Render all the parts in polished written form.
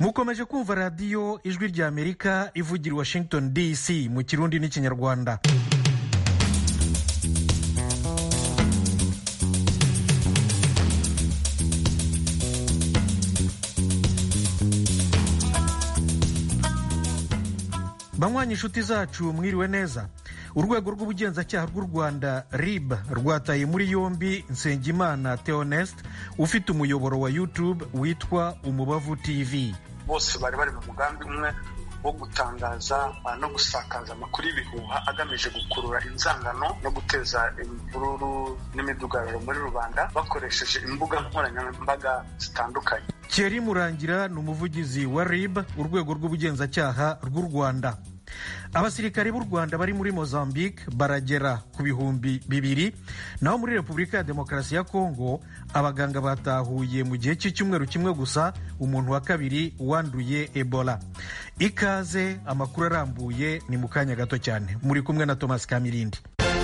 mukomeje kumva radiyo ijwi rya Amerika ivugira Washington DC mu kirundi n'ikinyarwanda. Banywanyi inshuti zacu mwiriwe neza. Urwego rw'ubugenzacyaha rw'u Rwanda RIB rwataye muri yombi Nsengimana Theoneste ufite umuyoboro wa YouTube witwa Umubavu TV. Bose bari mu mugambi umwe wo gutangaza no gusakaza amakuru y'ibihuha agamije gukurura inzangano no guteza imvururu n'imidugararo muri rubanda bakoresheje imbuga nkoranyambaga zitandukanye. Thierry Murangira ni umuvugizi wa RIB, urwego rw'ubugenzacyaha rw'u Rwanda. Abasirikari b'u Rwanda bari muri Mozambique baragera ku 200, naho muri Repubulika ya Demokarasi ya Kongo abaganga batahuye mu gihe cy'icyumweru kimwe gusa umuntu wa kabiri wanduye Ebola. Ikaze, amakuru arambuye ni mu kanya gato cyane. Muri kumwe na Thomas Kamirindi.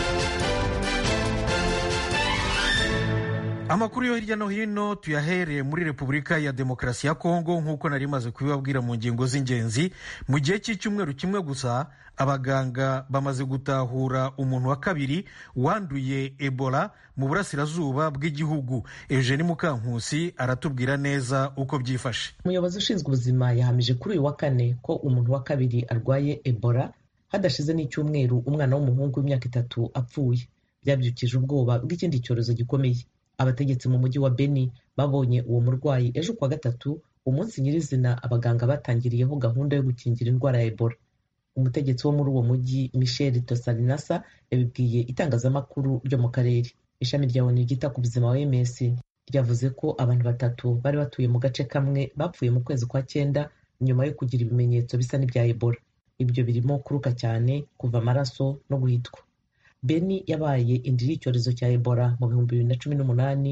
Amakuru yo hirya no hino tuyahereye muri Repubulika ya Demokarasi ya Kongo. Nk'uko nari maze kubibabwira mu ngingo z'ingenzi, mu gihe cy'icyumweru kimwe gusa abaganga bamaze gutahura umuntu wa kabiri wanduye Ebola mu burasirazuba bw'igihugu. Eugenie Mukankusi aratubwira neza uko byifashe. Umuyobozi ushinzwe ubuzima yahamije kuri uyu wa kane ko umuntu wa kabiri arwaye Ebola hadashize n'icyumweru umwana w'umuhungu w'imyaka 3 apfuye. Byabyukije ubwoba bw'ikindi cyorezo gikomeye. Abategetsi mu mujyi wa Beni babonye uwo murwayi ejo kuwa gatatu, umunsi nyirizina abaganga batangiriyeho gahunda yo gukingira indwara ya Ebola. Umutegetsi wo muri uwo mujyi Michel Tosalinasa yabibwiye itangazamakuru ryo mu karere. Ishami rya ONU ryita ku buzima OMS ryavuze ko abantu 3 bari batuye mu gace kamwe bapfuye mu kwezi kwa 9 nyuma yo kugira ibimenyetso bisa n'ibya Ebola. Ibyo birimo kuruka cyane, kuva amaraso no guhitwa. Beni yabaye indiri y'icyorezo cya Ebola mu 2018,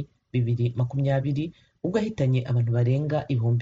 2020 ubwo ahitanye abantu barenga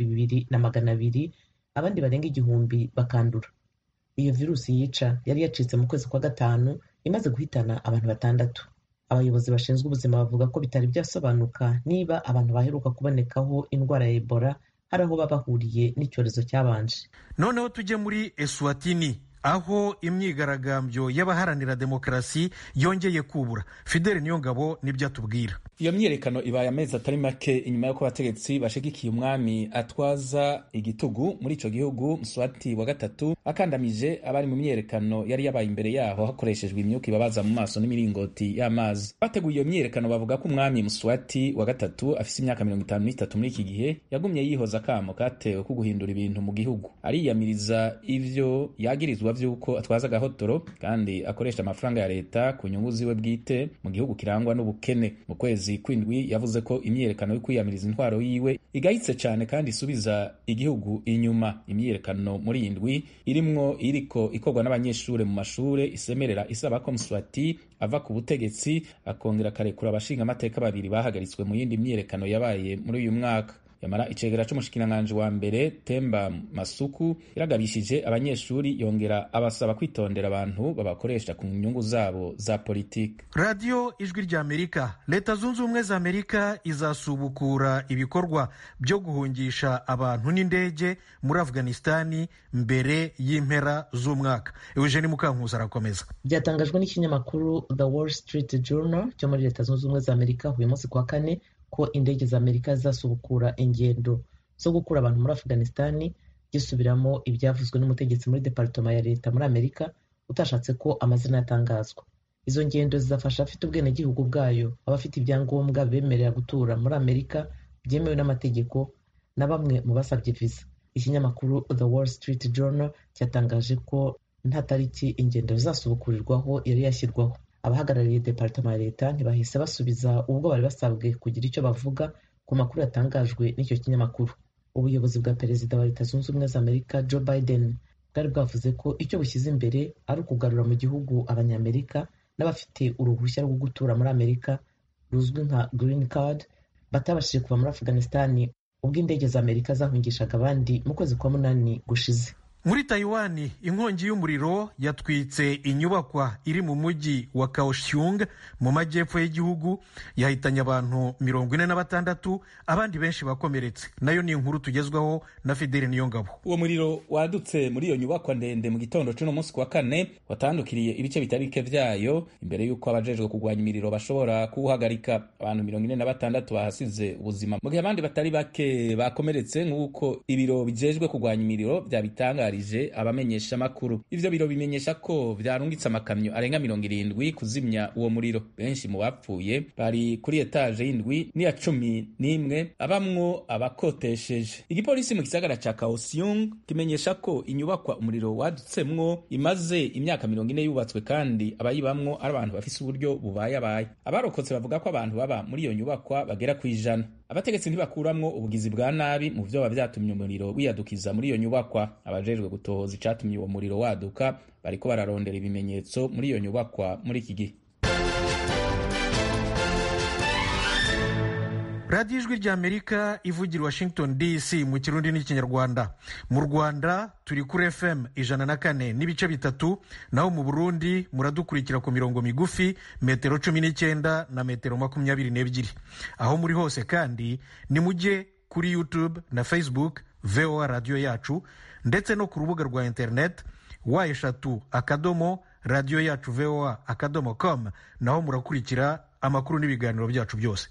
2,200, abandi barenga 1,000 bakandura. Iyo virusi yica yari yacitse mu kwezi kwa 5 imaze guhitana abantu 6. Abayobozi bashinzwe ubuzima bavuga ko bitari byasobanuka niba abantu baheruka kubonekaho indwara ya Ebola hari aho babahuriye n'icyorezo cyabanje. Noneho tujye muri Eswatini, aho imyigaragambyo y'abaharanira demokarasi yongeye kubura. Fidel Niyongabo nibyo atubwira. Iyo myiyerekano ibaye amezi atari make inyuma y'uko abategetsi bashigikiye umwami atwaza igitugu muri ico gihugu Mswati wa gatatu akandamije abari mu myiyerekano yari yabaye imbere yaho hakoreshejwe imyuka ibabaza mu maso n'imiringoti y'amazi. Bateguye iyo myiyerekano bavuga ko umwami Mswati wa gatatu afise imyaka 53 muri iki gihe yagumye yihoza akamo katewe ko guhindura ibintu mu gihugu. Ariyamiriza ivyo yagirizwa vy'uko atwaza gahotoro kandi akoresha amafaranga ya leta ku nyungu ziwe bwite mu gihugu kirangwa n'ubukene. Mu kwezi kwindwi yavuze ko imyiyerekano yo kwiyamiriza intwaro yiwe igayitse cyane kandi isubiza igihugu inyuma. Imyiyerekano muri indwi iriko ikorwa n'abanyeshure mu mashure isemerera isaba ko Mswati ava ku butegetsi akongera akarekura abashinga amateka 2 bahagaritswe mu yindi myiyerekano yabaye muri uyu mwaka. Yamara icegera c'umushikiranganje wa mbere Temba Masuku iragabishije abanyeshuri yongera abasaba kwitondera abantu babakoresha ku nyungu zabo za politiki. Radio Ijwi rya Amerika. Leta Zunze Ubumwe za Amerika izasubukura ibikorwa byo guhungisha abantu n'indege muri Afghanistani mbere y'impera z'umwaka. Eugenie Mukankusi arakomeza. Byatangajwe n'ikinyamakuru The Wall Street Journal cyo muri Leta Zunze Ubumwe za Amerika uyu munsi kwa kane ko indege za Amerika zasubukura ingendo zo gukura abantu muri Afghanistani, gisubiramo ibyavuzwe n'umutegetsi muri Departement ya Leta muri Amerika utashatse ko amazina yatangazwa. Izo ngendo zizafasha afite ubwenegihugu bwayo, abafite ibyangombwa bemerera gutura muri Amerika byemewe n'amategeko na bamwe mu basabye visa. Ikinyamakuru The Wall Street Journal cyatangaje ko nta tariki ingendo zasubukurirwaho yari yashyirwaho. Abahagarariye Departement ya Leta ntibahise basubiza ubwo bari basabwe kugira icyo bavuga ku makuru yatangajwe n'icyo kinyamakuru. Ubuyobozi bwa Perezida wa Leta Zunze Ubumwe za Amerika Joe Biden bwari bwavuze ko icyo bushyize imbere ari ukugarura mu gihugu abanyamerika n'abafite uruhushya rwo gutura muri Amerika ruzwi nka Green Card batabashije kuva muri Afghanistani ubwo indege za Amerika zahungishaga abandi mu kwezi kwa 8 gushize. Muri Taiwan, inkongi y'umuriro yatwitse inyubakwa iri mu mujyi wa Kaohsiung mu majyepfo y'igihugu, yahitanye abantu 46, abandi benshi bakomeretse. Nayo ni inkuru tugezwaho na Fidele Niyongabo. Uwo muriro wadutse muri iyo nyubakwa ndende mu gitondo cy'uno munsi kwa kane, watandukiriye ibice bitari bike vyayo imbere y'uko abajejwe kurwanya imiriro bashobora kuwuhagarika. Abantu 46 bahasize ubuzima, mu gihe abandi batari bake bakomeretse, nk'uko ibiro bijejwe kurwanya imiriro vyabitanga abamenyesha makuru. Ivyo biro bimenyesha ko vyarungitse amakamyo arenga 70 kuzimya uwo muriro. Benshi mu bapfuye bari kuri etaje y'indwi n'iya 11 abamwo abakotesheje. Igipolisi mu gisagara ca Kaohsiung kimenyesha ko inyubakwa umuriro wadutsemwo imaze imyaka 40 yubatswe kandi abayibamwo ari abantu bafise uburyo bubayabaye. Abarokotse bavuga ko abantu baba muri iyo nyubakwa bagera ku 100. Abategetsi ntibakuramwo ubugizi bwa nabi mu vyo bavyatumye umuriro wiyadukiza muri iyo nyubakwa. Abajejwe gutohoza icatumye uwo muriro waduka bariko bararondera ibimenyetso muri iyo nyubakwa muri iki gihe. Radio Ijwi ry'Amerika ivugira Washington DC mu Kirundi n'Ikinyarwanda. Mu Rwanda turi kuri FM 104.3, naho mu Burundi muradukurikira ku mirongo migufi metero 19 na metero 22. Aho muri hose kandi ni mujye kuri YouTube na Facebook VOA Radio yacu, ndetse no ku rubuga rwa internet wa3.radio yacu voa.com, naho murakurikira amakuru n'ibiganiro byacu byose.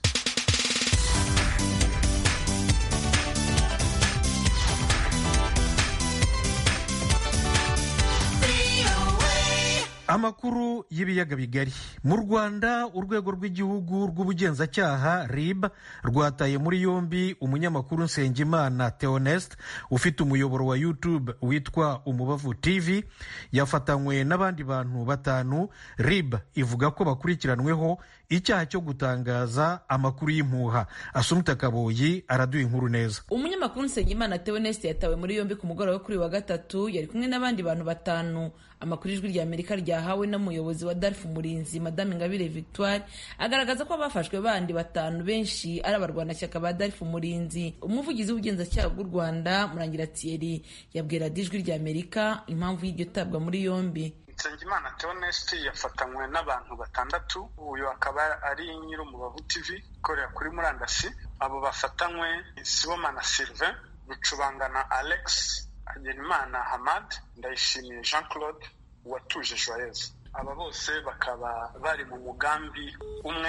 Amakuru y'ibiyaga bigari. Mu Rwanda, urwego rw'igihugu rw'ubugenzacyaha RIB rwataye muri yombi umunyamakuru Nsengimana Theoneste ufite umuyoboro wa YouTube witwa Umubavu TV. Yafatanywe n'abandi bantu 5. RIB ivuga ko bakurikiranweho icyaha cyo gutangaza amakuru y'impuha. Asumta Kaboyi araduha inkuru neza. Umunyamakuru Nsengimana Theoneste yatawe muri yombi ku mugoroba kuri wa gatatu, yari kumwe n'abandi bantu 5. Amakuru Ijwi ry'Amerika ryahawe n'umuyobozi wa Darf Umurinzi Madame Ingabire Victoire agaragaza ko abafashwe bandi 5 benshi ari abarwanashyaka ba Darf Umurinzi. Umuvugizi w'ubugenzacyaha bw'u Rwanda Murangira Thierry yabwira Ijwi ry'Amerika impamvu y'iryo tabwa muri yombi. Nsengimana Theoneste yafatanywe n'abantu 6. Uyu akaba ari Nyirumubavu TV ikorera kuri murandasi. Abo bafatanywe Sibomana Sylvain, Rucubangana Alex, Hagenimana Hamad, Ndayishimiye Jean Claude, Uwatuje Joyeuse. Aba bose bakaba bari mu mugambi umwe,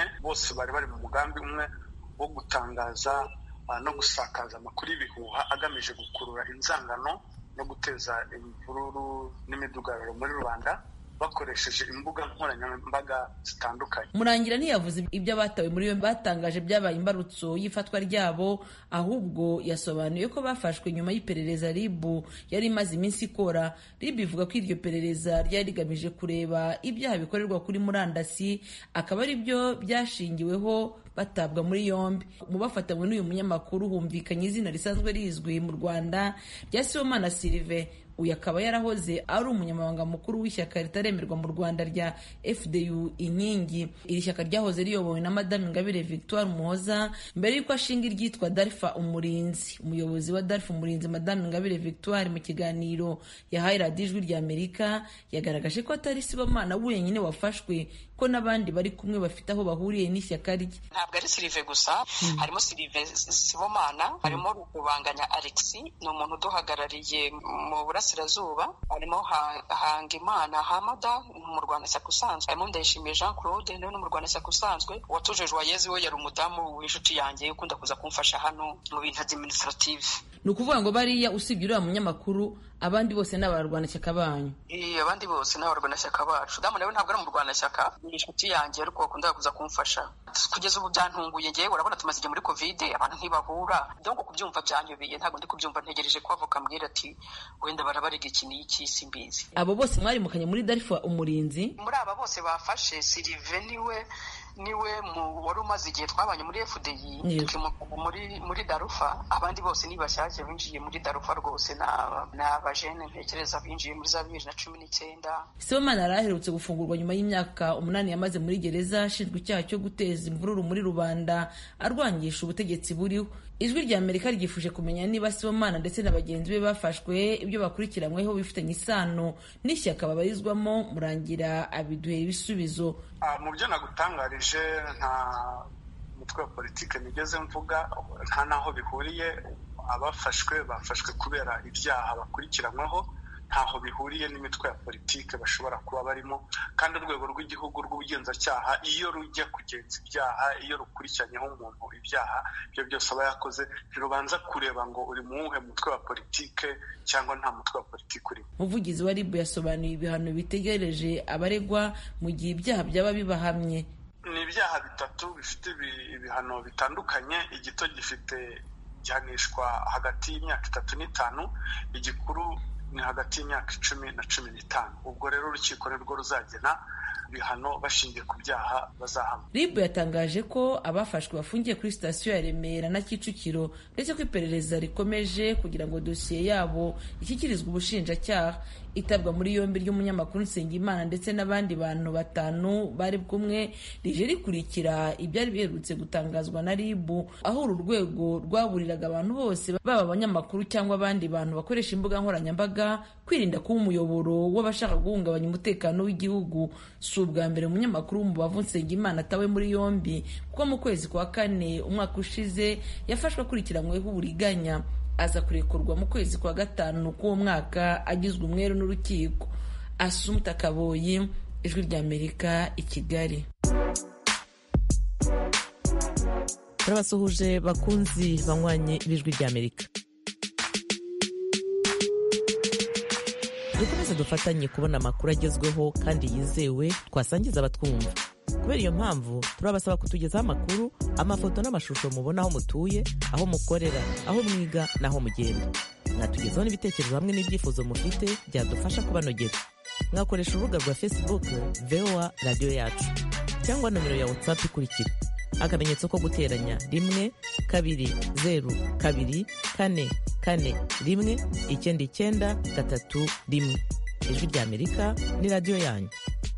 wo gutangaza no gusakaza amakuru y'ibihuha agamije gukurura inzangano no guteza imvururu n'imidugararo muri rubanda bakoresheje imbuga nkoranyambaga zitandukanye. Murangira ntiyavuze ibyo abatawe muri yo batangaje byabaye imbarutso y'ifatwa ryabo, ahubwo yasobanuye ko bafashwe nyuma y'iperereza RIB yari imaze iminsi ikora. RIB ivuga ko iryo perereza ryari rigamije kureba ibyaha bikorerwa kuri murandasi, akaba ari byo byashingiweho batabwa muri yombi. Mu bafatanywe n'uyu munyamakuru humvikanye izina risanzwe rizwi mu Rwanda rya Sibomana Sylvain. Uyu akaba yarahoze ari umunyamabanga mukuru w'ishyaka ritaremerwa mu Rwanda rya FDU Inkingi. Iri shyaka ryahoze riyobowe na Madame Ingabire Victoire Umuhoza mbere y'uko ashinga iryitwa Darf Umurinzi. Umuyobozi wa Darf Umurinzi Madame Ingabire Victoire mu kiganiro yahaye Radio Ijwi ry'Amerika yagaragaje ko atari Sibomana wenyine wafashwe, ko n'abandi bari kumwe bafite aho bahuriye n'ishyaka rye. Ntabwo ari Sylvain gusa, harimo Sylvain Sibomana, harimo Rukubanganya Alex, ni umuntu uduhagarariye mu Burasirazuba, harimo Hangimana Hamada, mu Rwanashyaka usanzwe, harimo Ndayishimiye Jean Claude, nawe ni mu Rwanashyaka usanzwe. Uwatuje Joyeuse we yari umudamu w'inshuti yanjye ukunda kuza kumfasha hano mu bintu administrative. Ni ukuvuga ngo bariya usibye uriya munyamakuru abandi bose ni abarwanashyaka banyu? Abandi bose ni abarwanashyaka bacu. Damu nawe ntabwo ari mu Rwanashyaka, ni inshuti yanjye ariko bakunda kuza kumfasha. Kugeza ubu byantunguye ngewe, urabona tumaze igihe muri Covid, abantu ntibahura. Donc kubyumva byanyobeye, ntabwo ndi kubyumva, ntegereje ko avoka mbwira ati wenda barabarega iki n'iki simbizi. Abo bose mwari mukanye muri Darf Umurinzi? Muri aba bose bafashe Sylvain niwe wari umaze igihe twabanye muri FDI muri Darufa. Abandi bose ni bashyashya binjiye muri Darufa rwose, na abajene ntekereza binjiye muri za 2019. Sibomana araherutse gufungurwa nyuma y'imyaka 8 yamaze muri gereza ashinjwa icyaha cyo guteza imvururu muri rubanda arwangisha ubutegetsi buriho. Ijwi rya Amerika ryifuje kumenya niba Sibomana ndetse na bagenzi be bafashwe ibyo bakurikiranyweho bifitanye isano n'ishyaka babarizwamo. Murangira abiduhera ibisubizo. Mu byo nagutangarije nta mutwe wa politike nigeze mvuga, nta naho bihuriye. Abafashwe bafashwe kubera ibyaha bakurikiranyweho, ntaho bihuriye n'imitwe ya politike bashobora kuba barimo. Kandi urwego rw'igihugu rw'ubugenzacyaha iyo rujya kugenza ibyaha, iyo rukurikiranyeho umuntu ibyaha ibyo byose aba yakoze, ntirubanza kureba ngo uri mu wuhe mutwe wa politike cyangwa nta mutwe wa politike urimo. Umuvugizi wa RIB yasobanuye ibihano bitegereje abaregwa mu gihe ibyaha byaba bibahamye. Ni ibyaha bitatu bifite ibihano bitandukanye. Igito gifite gihanishwa hagati y'imyaka 3 n'5, igikuru ni hagati y'imyaka 10 na 15. Ubwo rero urukiko nirwo ruzagena ibihano bashingiye ku byaha bazahamwa. RIB yatangaje ko abafashwe bafungiye kuri sitasiyo ya Remera na Kicukiro, ndetse ko iperereza rikomeje kugira ngo dosiye yabo ishyikirizwe ubushinjacyaha. Itabwa muri yombi ry'umunyamakuru Nsengimana ndetse n'abandi bantu 5 bari kumwe rije rikurikira ibyari biherutse gutangazwa na RIB, aho uru rwego rwaburiraga abantu bose baba abanyamakuru cyangwa abandi bantu bakoresha imbuga nkoranyambaga kwirinda kuba umuyoboro w'abashaka guhungabanya umutekano w'igihugu. Si ubwa mbere umunyamakuru w'umubavu Nsengimana atawe muri yombi, kuko mu kwezi kwa 4 umwaka ushize yafashwe akurikiranyweho uburiganya, aza kurekurwa mu kwezi kwa 5 k'uwo mwaka agizwe umwere n'urukiko. Assumpta Kaboyi, Ijwi rya Amerika, i Kigali. Turabasuhuje bakunzi banywanye b'Ijwi rya Amerika. Dukomeze dufatanye kubona amakuru agezweho kandi yizewe twasangiza abatwumva. Kubera iyo mpamvu turabasaba kutugezaho amakuru, amafoto n'amashusho mubona aho mutuye, aho mukorera, aho mwiga n'aho mugenda. Mwatugezaho n'ibitekerezo hamwe n'ibyifuzo mufite byadufasha kubanogera. Mwakoresha urubuga rwa Facebook VOA Radio Yacu, cyangwa nomero ya WhatsApp ikurikira: akamenyetso ko guteranya 1 2 0 2 4 4 1 9 3 1. Ijwi rya Amerika ni radio yanyu.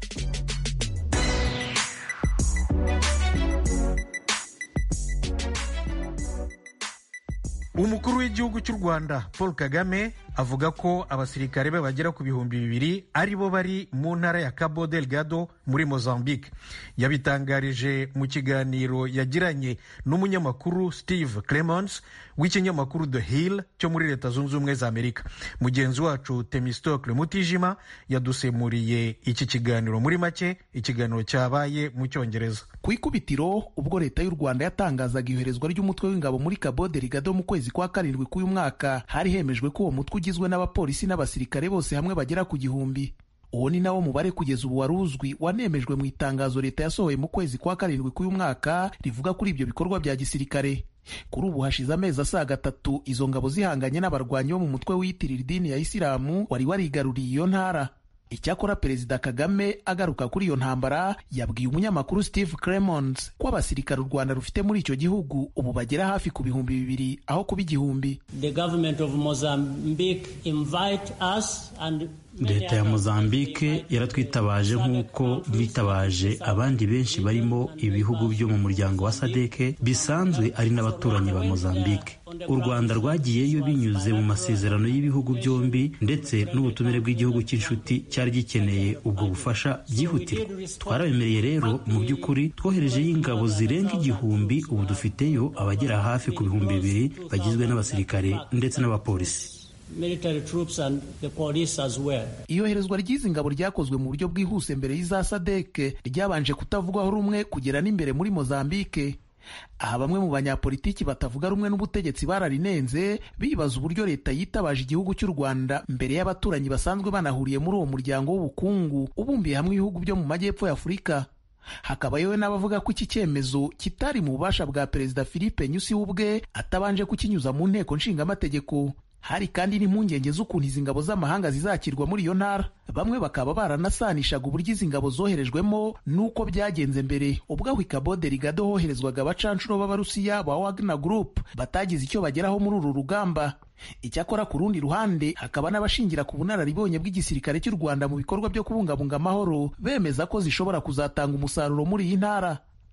Umukuru w'igihugu cy'u Rwanda Paul Kagame avuga ko abasirikare be bagera ku 200 ari bo bari mu ntara ya Cabo Delgado muri Mozambique. Yabitangarije mu kiganiro yagiranye n'umunyamakuru Steve Clemons w'ikinyamakuru The Hill cyo muri Leta Zunze Ubumwe za Amerika. Mugenzi wacu Temistocle Mutijima yadusemuriye iki kiganiro muri make. Ikiganiro cyabaye mu Cyongereza. Ku ikubitiro ubwo Leta y'u Rwanda yatangazaga iyoherezwa ry'umutwe w'ingabo muri Cabo Delgado mu kwezi kwa 7 k'uyu mwaka, hari hemejwe ko uwo mutwe ugizwe n'abapolisi n'abasirikare bose hamwe bagera ku 1,000. Uwo ni nawo mubare kugeza ubu waruzwi wanemejwe mu itangazo Leta yasohoye mu kwezi kwa 7 k'uyu mwaka rivuga kuri ibyo bikorwa bya gisirikare. Kuri ubu hashize amezi asaga 3 izo ngabo zihanganye n'abarwanyi bo mu mutwe wiyitirira idini ya Isilamu wari warigaruriye iyo ntara. Icyakora Perezida Kagame agaruka kuri iyo ntambara yabwiye umunyamakuru Steve Clemons ko abasirikare u Rwanda rufite muri icyo gihugu ubu bagera hafi ku 200 aho kuba 1,000. The government of Mozambique invite us and Leta ya Mozambique yaratwitabaje nk'uko bitabaje abandi benshi barimo ibihugu byo mu muryango wa SADC bisanzwe ari n'abaturanyi ba Mozambique. U Rwanda rwagiyeyo binyuze mu masezerano y'ibihugu byombi ndetse n'ubutumire bw'igihugu cy'inshuti cyari gikeneye ubwo bufasha byihutirwa. Twarabemereye rero mu by'ukuri twoherejeyo ingabo zirenga 1,000. Ubu dufiteyo abagera hafi ku 2,000 bagizwe n'abasirikare ndetse n'abapolisi. Military troops and the police as well. Iyoherezwa ry'izi ngabo ryakozwe mu buryo bwihuse mbere y'iza SADC ryabanje kutavugwaho rumwe kugera n'imbere muri Mozambique. Aha bamwe mu banyapolitiki batavuga rumwe n'ubutegetsi bararinenze bibaza uburyo Leta yitabaje igihugu cy'u Rwanda mbere y'abaturanyi basanzwe banahuriye muri uwo muryango w'ubukungu ubumbiye hamwe ibihugu byo mu majyepfo ya Afurika. Hakaba yewe n'abavuga ko iki cyemezo kitari mu bubasha bwa Perezida Philippe Nyusi ubwe atabanje kukinyuza mu nteko nshingamategeko. Hari kandi n'impungenge z'ukuntu izi ngabo z'amahanga zizakirwa muri iyo ntara. Bamwe bakaba baranasanishaga uburyo izi ngabo zoherejwemo n'uko byagenze mbere ubwo aho Cabo Delgado hoherezwaga abacanshuro b'Abarusiya ba Wagner Group batagize icyo bageraho muri uru rugamba. Icyakora ku rundi ruhande hakaba n'abashingira ku bunararibonye bw'igisirikare cy'u Rwanda mu bikorwa byo kubungabunga amahoro bemeza ko zishobora kuzatanga umusaruro muri iyi ntara.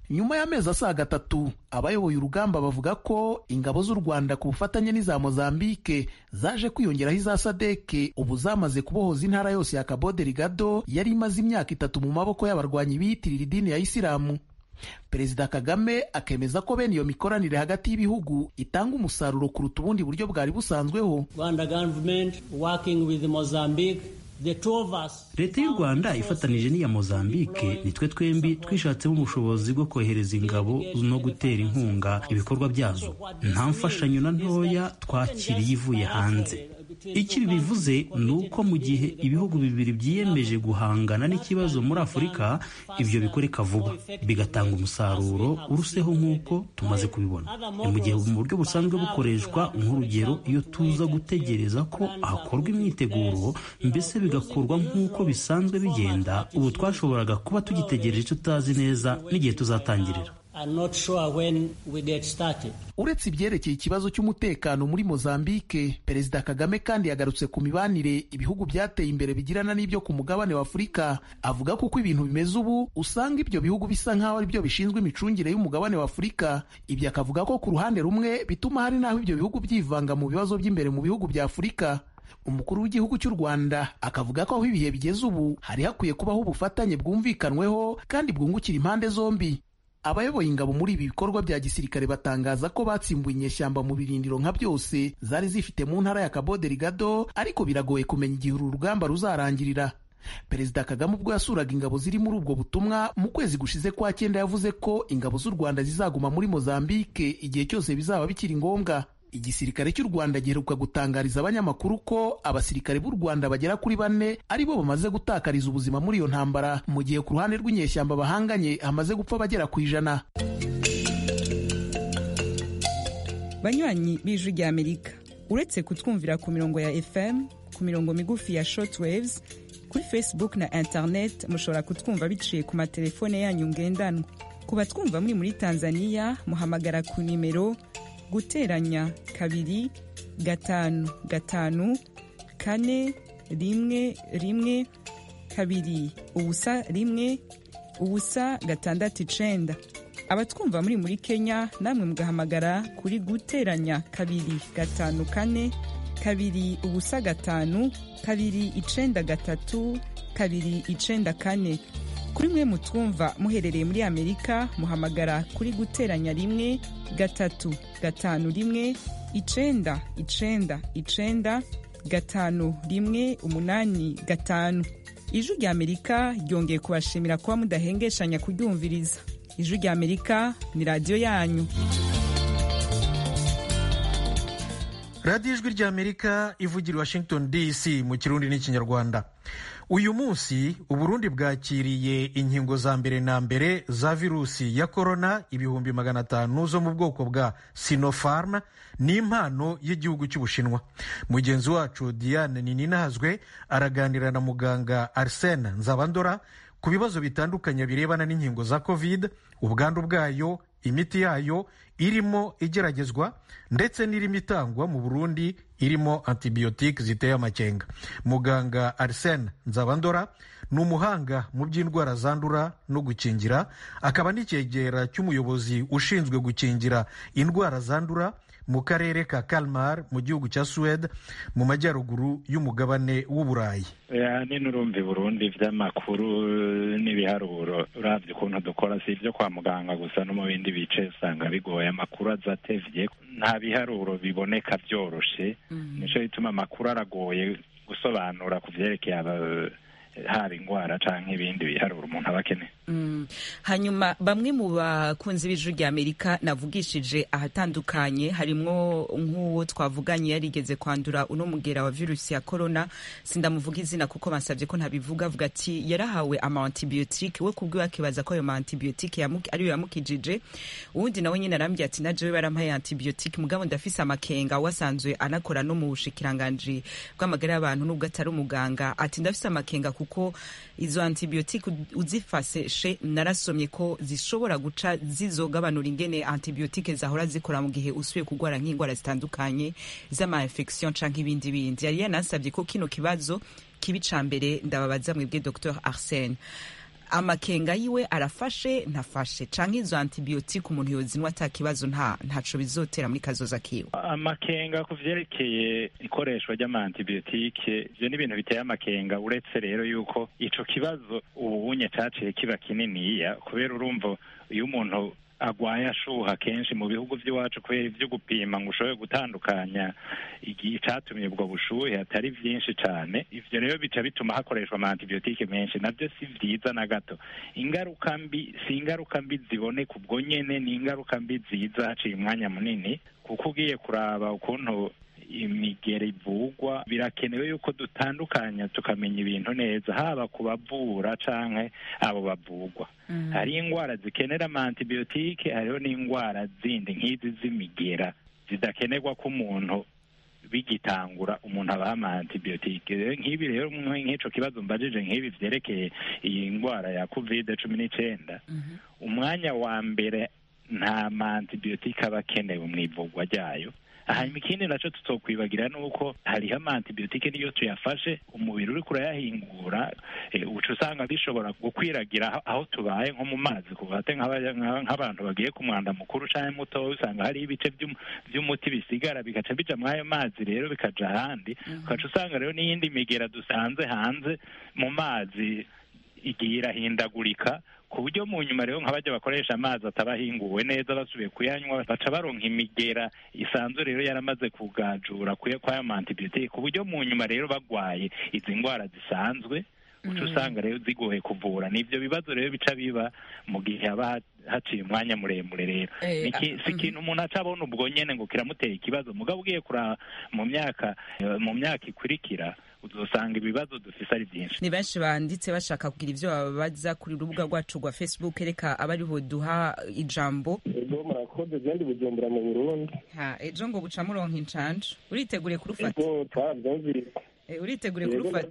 nyuma y'amezi asaga 3 abayoboye urugamba bavuga ko ingabo z'u Rwanda ku bufatanye n'iza Mozambique zaje kwiyongeraho iza SADC ubu zamaze kubohoza intara yose ya Cabo Delgado yari imaze imyaka 3 mu maboko y'abarwanyi biyitirira idini ya Isilamu. Perezida Kagame akemeza ko bene iyo mikoranire hagati y'ibihugu itanga umusaruro kuruta ubundi buryo bwari busanzweho. Rwanda government working with Mozambique. Leta y'u Rwanda ifatanije n'iya Mozambique nitwe twembi twishatsemo ubushobozi bwo kohereza ingabo no gutera inkunga ibikorwa byazo. Nta mfashanyo na ntoya twakiriye ivuye hanze. Ikibi bivuze ni uko mu gihe ibihugu bibiri byiyemeje guhangana n'ikibazo muri Afurika, ibyo bikoreka vuba bigatanga umusaruro uruseho nk'uko tumaze kubibona. Mu gihe mu buryo busanzwe bukoreshwa nk'urugero, iyo tuza gutegereza ko hakorwa imyiteguro mbese bigakorwa nk'uko bisanzwe bigenda, ubu twashoboraga kuba tugitegereje tutazi neza n'igihe tuzatangirira. Uretse ibyerekeye ikibazo cy'umutekano muri Mozambique, Perezida Kagame kandi yagarutse ku mibanire ibihugu byateye imbere bigirana n'ibyo ku mugabane wa Afurika. Avuga ko uko ibintu bimeze ubu usanga ibyo bihugu bisa nk'aho ari byo bishinzwe imicungire y'umugabane wa Afurika. Ibyo akavuga ko ku ruhande rumwe bituma hari n'aho ibyo bihugu byivanga mu bibazo by'imbere mu bihugu bya Afurika. Umukuru w'igihugu cy'u Rwanda akavuga ko aho ibihe bigeze ubu hari hakwiye kubaho ubufatanye bwumvikanweho kandi bwungukira impande zombi. Abayoboye ingabo muri ibi bikorwa bya gisirikare batangaza ko batsimbuye inyeshyamba mu birindiro nka byose zari zifite mu ntara ya Cabo Delgado, ariko biragoye kumenya igihe uru rugamba ruzarangirira. Perezida Kagame ubwo yasuraga ingabo ziri muri ubwo butumwa mu kwezi gushize kwa 9 yavuze ko ingabo z'u Rwanda zizaguma muri Mozambique igihe cyose bizaba bikiri ngombwa. Igisirikare cy'u Rwanda giheruka gutangariza abanyamakuru ko abasirikare b'u Rwanda bagera kuri 4 aribo bamaze gutakariza ubuzima muri iyo ntambara, mu gihe ku ruhande rw'inyeshyamba bahanganye hamaze gupfa bagera ku 100. Banywanyi b'Ijwi ry'Amerika, uretse kutwumvira ku mirongo ya FM, ku mirongo migufi ya shortwaves, kuri Facebook na internet mushobora kutwumva biciye ku matelefone yanyu ngendanwa. Ku batwumva muri Tanzania muhamagara ku nimero guteranya 2 5 5 4 1 1 2 ubusa 1 ubusa 6 abatwumva muri Kenya namwe mugahamagara kuri guteranya 2 5 4 2 ubusa 5 2 9 3 2 9 kuri mwe mutwumva muherereye muri Amerika muhamagara kuri guteranya 1 3 5 1 9 9 9 5 1 8 5. Ijwi ry'Amerika ryongeye kubashimira kuba mudahengeshanya kuryumviriza. Ijwi ry'Amerika ni radio yanyu. Radio Ijwi ry'Amerika ivugira Washington DC mu Kirundi n'Ikinyarwanda. Uyu munsi Uburundi bwakiriye inkingo za mbere na mbere za virusi ya corona 500 zo mu bwoko bwa Sinopharm n'impano y'igihugu cy'Ubushinwa. Mugenzi wacu Diane Nininahazwe araganira na muganga Arsene Nzabandora ku bibazo bitandukanye birebana n'inkingo za Covid, ubwandu bwayo, imiti yayo irimo igeragezwa ndetse n'irimo itangwa mu Burundi irimo antibiotique ziteye amakenga. Muganga Arsene Nzabandora ni umuhanga mu by'indwara zandura no gukingira, akaba n'icyegera cy'umuyobozi ushinzwe gukingira indwara zandura mu karere ka Kalmar mu gihugu cya Suède mu majyaruguru y'umugabane w'Uburayi. N'urumva Burundi vy'amakuru n'ibiharuro uravye ukuntu dukora si ivyo kwa muganga gusa no mu bindi bice usanga bigoye, amakuru azatevye, nta biharuro biboneka vyoroshe, nico bituma amakuru aragoye gusobanura ku vyerekeye haba ingwara canke ibindi biharuro umuntu abakeneye. Hanyuma bamwe mu bakunzi b'Ijwi ry'Amerika navugishije ahatandukanye harimwo nk'uwo twavuganye yarigeze kwandura uno mugera wa virusi ya corona, sindamuvuga izina kuko basabye ko ntabivuga, avuga ati yarahawe ama antibiotique, we kubwiwe akibaza ko ayo ma antibiotique ariyo yamukijije. Uwundi nawe nyine arambye ati naje barampaye antibiotique mugabo ndafise amakenga, wasanzwe anakora no mu bushikiranganje bw'amagara y'abantu nubwo atari umuganga, ati ndafise amakenga kuko izo antibiotique uzifashe narasomye ko zishobora guca zizogabanura ingene antibiotique zahora zikora mu gihe usuye kugwara nk'ingwara zitandukanye z'ama infection canke ibindi bindi. Yari yanasabye ko kino kibazo kibi ca mbere ndababaza mwebwe Dr Arsene. amakenga yiwe arafashe ntafashe canke izo antibiotique umuntu yozinwa ata kibazo ntaco bizotera muri kazoza kiwe? Amakenga ku vyerekeye ikoreshwa ry'ama-antibiotique ivyo ni ibintu biteye amakenga, uretse rero yuko ico kibazo ubunye caciye kiba kininiya, kubera urumva iyo umuntu agwaye ashuha kenshi mu bihugu by'iwacu kubera ivyo gupima ngo ushobore gutandukanya igihe catumye ubwo bushuhe atari vyinshi cane. Ivyo rero bica bituma hakoreshwa ama-antibiotique menshi, navyo si vyiza na gato. Ingaruka mbi si ingaruka mbi ziboneka ubwo nyene, ni ingaruka mbi ziza haciye umwanya munini, kuko ugiye kuraba ukuntu imigera ivugwa birakenewe yuko dutandukanya tukamenya ibintu neza, haba ku bavura canke abo bavugwa. Hari ingwara zikenera ama-antibiotique, hariho n'ingwara zindi nk'izi z'imigera zidakenerwa ko umuntu bigitangura umuntu abaha ama-antibiotique. Nk'ibi rero nk'ico kibazo mbajije nk'ibi vyerekeye iyi ngwara ya COVID-19, umwanya wa mbere nta ma-antibiotique aba akenewe mw'ivugwa ryayo. Hanyuma ikindi naco tutokwibagira nuko hariho ama-antibiotique niyo tuyafashe umubiri uri kurayahingura, uca usanga bishobora gukwiragira aho tubaye nko mu mazi, kuvate nk'abantu bagiye ku mwanda mukuru canke muto, usanga hari ibice vy'umuti bisigara bigaca bija mw'ayo mazi rero bikaja ahandi, ukaca usanga rero n'iyindi migera dusanze hanze mu mazi igiye irahindagurika, ku buryo mu nyuma rero nk'abajya bakoresha amazi atabahinguwe neza basubiye kuyanywa baca baronka imigera isanzwe rero yaramaze kugajura kw'ayo ma-antibiotique, ku buryo mu nyuma rero bagwaye izi ngwara zisanzwe uca usanga rero zigoye kuvura. N'ivyo bibazo rero bica biba mu gihe haba haciye umwanya muremure rero. Si ikintu umuntu aca abona ubwo nyene ngo kiramutera ikibazo, mugabo ugiye kuraba mu myaka ikurikira uzosanga ibibazo dufise ari byinshi. Ni benshi banditse bashaka kugira ivyo babaza kuri urubuga rwacu rwa Facebook, reka abariho duha ijambo. Ego murakoze, jendi Bujumbura mu Burundi. Ejo ngo buca muronka incanco, uriteguriye kurufata? Ego twavyumvise. Uriteguriye kurufata?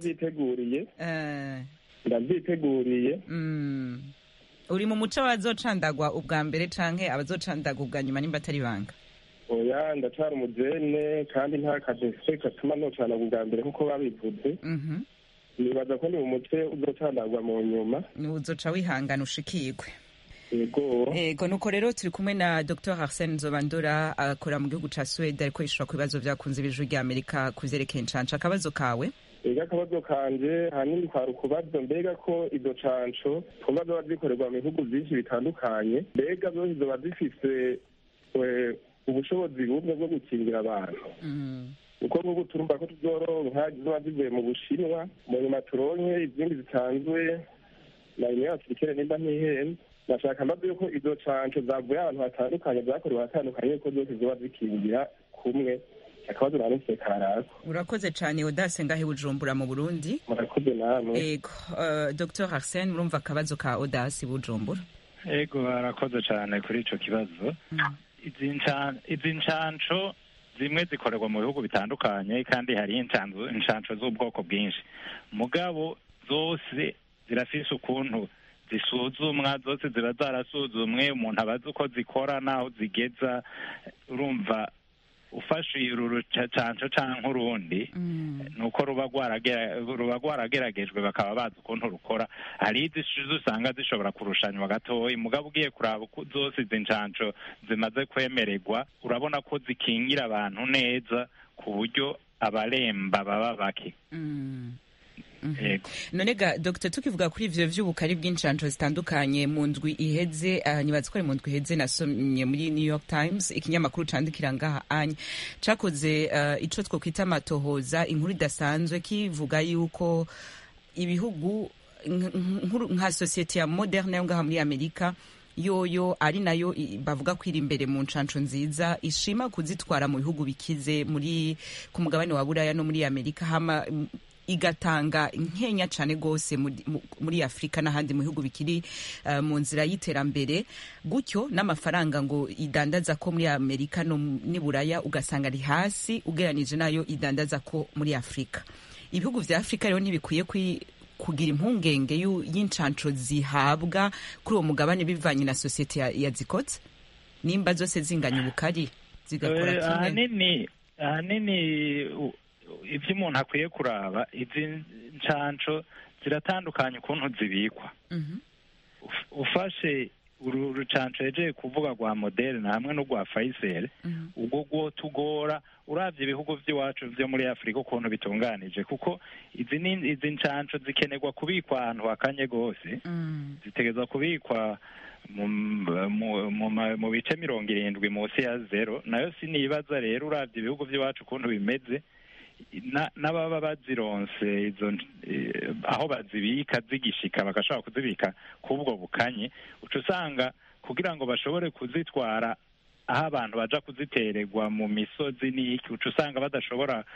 Ndavyiteguriye. Uri mu muco w'abazocandagwa ubwa mbere canke abazocandagwa ubwa nyuma nimba atari banga? Oya, ndacara umujene kandi nta kazi mfise gatuma nocana ubwa mbere nkuko babivuze. Nibaza ko ni mu muce uzocandagwa mu nyuma. Ni uzoca wihangana ushikirwe. Ego nuko rero turi kumwe na Dr. Arsene Nzobandora, akora mu gihugu ca Sweden, ariko yishura ku bibazo vyakunze b'ijwi rya Amerika kuvyerekeye incanco. Akabazo kawe? Akabazo kanje hanini kwari ukubaza mbega ko izo canco twumva zoba zikorerwa mu bihugu vyinshi bitandukanye, mbega zose zoba zifise ubushobozi bumwe bwo gukingira abantu? uko nk'ubu turumva ko tuzoronka zizoba zivuye mu Bushinwa, mu nyuma turonke izindi zitanzwe na Union Africaine nimba ntihenda. Nashaka mbaze yuko izo canco zavuye ahantu hatandukanye, zakorewe hatandukanye, yuko zose zizoba zikingira kumwe. Akabazo narose karako. Urakoze cane Audace ngahe Bujumbura mu Burundi. Murakoze namwe. Ego Dr. Arsene, urumva akabazo ka Audace Bujumbura? Ego arakoze cane kuri ico kibazo. Izi ncanco zimwe zikorerwa mu bihugu bitandukanye, kandi hari incanco z'ubwoko bwinshi, mugabo zose zirafise ukuntu zisuzumwa, zose ziba zarasuzumwe, umuntu abazi uko zikora naho zigeza. Urumva ufashe urucanco canke urundi nuko ruba rwarageragejwe bakaba bazi ukuntu rukora. Hari izishize usanga zishobora kurushanywa gatoyi, mugabo ugiye kuraba uko zose izi ncanco zimaze kwemererwa, urabona ko zikingira abantu neza ku buryo abaremba baba bake. None ga Dr. tukivuga kuri ivyo vy'ubukari bw'incanco zitandukanye, mu ndwi iheze nibaza ko ari mu ndwi iheze nasomye muri New York Times, ikinyamakuru candikira ngaha anya cakoze ico twokwita amatohoza, inkuru idasanzwe, kivuga yuko ibihugu nka societe ya Moderna yo ngaha muri Amerika yoyo ari nayo bavuga ko iri imbere mu ncanco nziza, ishima kuzitwara mu bihugu bikize ku mugabane wa Buraya no muri Amerika, hama igatanga nkenya cane gose muri Afrika n'ahandi mu bihugu bikiri mu nzira y'iterambere, gutyo n'amafaranga ngo idandaza ko muri Amerika no ni Buraya ugasanga ari hasi ugeranije nayo idandaza ko muri Afrika. Ibihugu vya Afrika rero ntibikwiye kugira impungenge y'incanco zihabwa kuri uwo mugabane bivanye na societe ya zikotse, nimba zose zinganya ubukari zigakora kimwe. Ahanini ivyo umuntu akwiye kuraba, izi ncanco ziratandukanye ukuntu zibikwa. Ufashe uru rucanco yejeye kuvuga rwa Moderna hamwe no rwa Pfizer, ubwo rwotugora uravye ibihugu vy'iwacu vyo muri Afurika ukuntu bitunganije, kuko izi ncanco zikenerwa kubikwa ahantu hakanye gose, zitegerezwa kubikwa mu bice 70 munsi ya zero. Nayo sinibaza rero uravye ibihugu vy'iwacu ukuntu bimeze, n'ababa bazironse izo aho bazibika zigishika bagashobora kuzibika kubwo bukanye, uca usanga kugira ngo bashobore kuzitwara aho abantu baja kuzitererwa mu misozi n'iki, uca usanga badashobora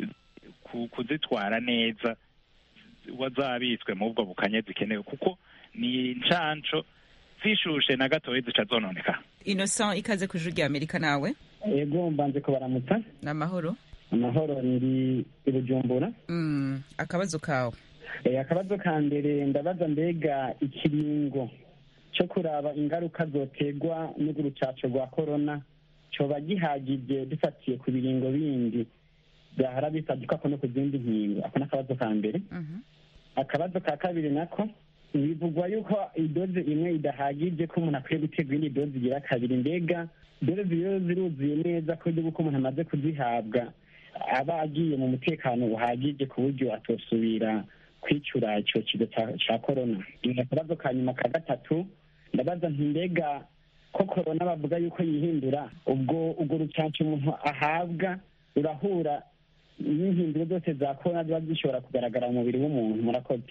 kuzitwara neza wazabitswe mu bwo bukanye zikenewe, kuko ni ncanco zishushe na gatoya zica zononeka. Innocent, ikaze ku Ijwi ry'Amerika nawe. Yego, mbanze kubaramutsa. N'amahoro. Amahoro, ndi i Bujumbura. Akabazo kawe. Akabazo ka mbere ndabaza, mbega ikiringo cyo kuraba ingaruka zoterwa n'urucaco rwa corona coba gihagije dufatiye ku biringo bindi byahora bisadika ko no ku zindi nkingo? Ako n'akabazo ka mbere. Akabazo ka kabiri nako, bivugwa yuko idoze imwe idahagije ko umuntu akwiye guterwa indi doze igira kabiri. Mbega doze ziruzuye neza ko uko umuntu amaze kuzihabwa aba agiye mu mutekano uhagije ku buryo atosubira kwicura ico kigo ca corona? Akabazo ka nyuma ka gatatu, ndabaza nti mbega ko corona bavuga yuko yihindura, ubwo rucanco umuntu ahabwa urahura n'inhinduro zose za corona ziba zishobora kugaragara mu mubiri w'umuntu? Murakoze.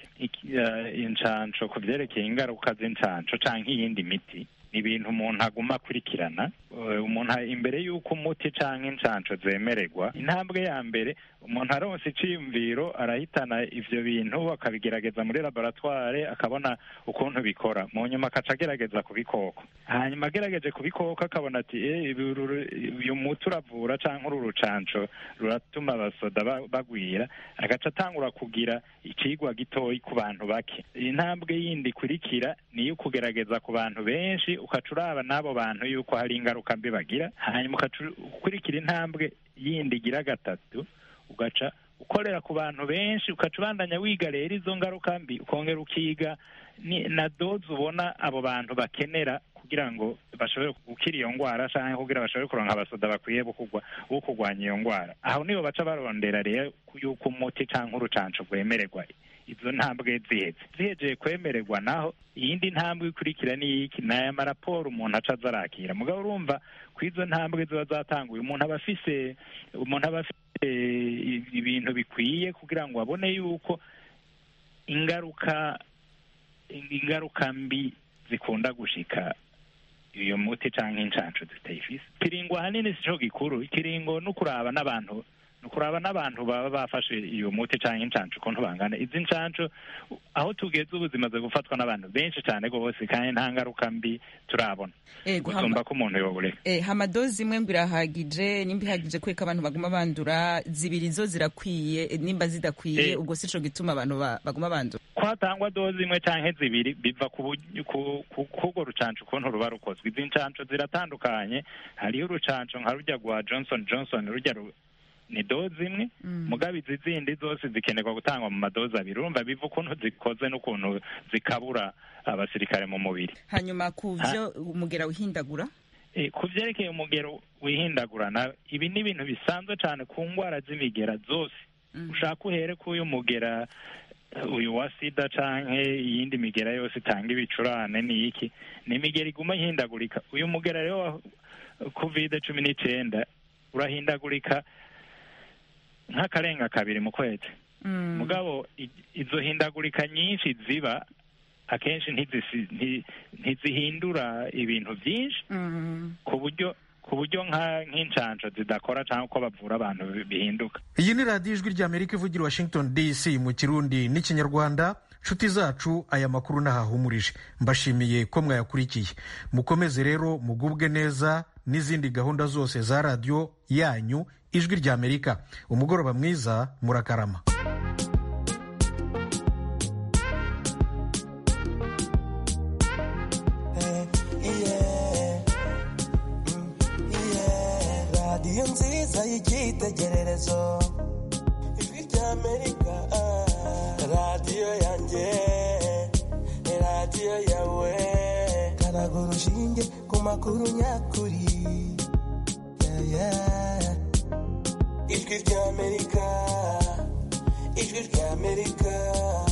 Incanco ku vyerekeye ingaruka z'incanco canke iyindi miti ni ibintu umuntu aguma akurikirana. Umuntu imbere y'uko umuti canke incanco zemererwa, intambwe ya mbere umuntu aronse iciyumviro arahitana ivyo bintu akabigerageza muri laboratoire akabona ukuntu bikora, mu nyuma akaca agerageza ku bikoko. Hanyuma agerageje ku bikoko akabona ati uyu muti uravura canke uru rucanco ruratuma abasoda bagwira, agaca atangura kugira icigwa gitoyi ku bantu bake. Intambwe yindi ikurikira niyo kugerageza ku bantu benshi, ukaca uraba n'abo bantu yuko hari ingaruka mbi bagira, hanyuma ukaca ukurikira intambwe yindi igira gatatu, ugaca ukorera ku bantu benshi, ukaca ubandanya wiga rero izo ngaruka mbi, ukongera ukiga na doze ubona abo bantu bakenera kugira ngo bashobore gukira iyo ngwara canke kugira bashobore kuronka abasoda bakwiye bo kurwanya iyo ngwara. Aho nibo baca barondera rero yuko umuti canke urucanco rwemererwa. Izo ntambwe zihejeye kwemererwa, naho iyindi ntambwe ikurikira ni iki, n'aya maraporo umuntu aca aza arakira. Mugabo urumva ku izo ntambwe ziba zatanguye, umuntu aba afise ibintu bikwiye kugira ngo abone yuko ingaruka mbi zikunda gushika iyo muti canke incanco zitayifise. Ikiringo ahanini sico gikuru, ikiringo n'ukuraba n'abantu baba bafashe iyo muti canke incanco ukuntu bangana. Izi ncanco aho tugeze ubu zimaze gufatwa n'abantu benshi cane gose, kandi nta ngaruka mbi turabona gusumba ko umuntu yobureka. Hamadozi imwe ngo irahagije, nimba ihagije kweka abantu baguma bandura, zibiri zo zirakwiye, nimba zidakwiye ubwo sico gituma abantu baguma bandura. Kwatangwa dozi imwe canke zibiri biva kugo rucanco ukuntu ruba rukozwe. Izi ncanco ziratandukanye, hariho urucanco nka rurya rwa Johnson rurya ni dozi imwe, mugabo izi zindi zose zikenerwa gutangwa mu madozi abiri. Urumva biva ukuntu zikoze n'ukuntu zikabura abasirikare mu mubiri. Hanyuma ku vyo umugera wihindagura, ku vyerekeye umugero wihindagurana, ibi ni ibintu bisanzwe cane ku ngwara z'imigera zose. Ushaka uhere ku uyu mugera uyu wa sida canke iyindi migera yose itanga ibicurane n'iki, ni imigera iguma ihindagurika. Uyu mugera rero wa COVID-19 urahindagurika nk'akarenga kabiri mu kwezi. Mugabo izo hindagurika nyinshi ziba akenshi ntizihindura ibintu byinshi ku buryo nk'incanco zidakora cyangwa uko bavura abantu bihinduka. Iyi ni radiyo Ijwi ry'Amerika ivugira Washington DC mu Kirundi n'Ikinyarwanda. Nshuti zacu, aya makuru nahahumurije, mbashimiye ko mwayakurikiye. Mukomeze rero mugubwe neza n'izindi gahunda zose za radiyo yanyu Ijwi ry'Amerika. Umugoroba mwiza, murakarama. Radiyo nziza y'icyitegererezo, Ijwi ry'Amerika, radiyo yanjye. radiyo yawe karaga urushinge ku makuru nyakuri. Ijwi ry'Amerika, ijwi ry'Amerika.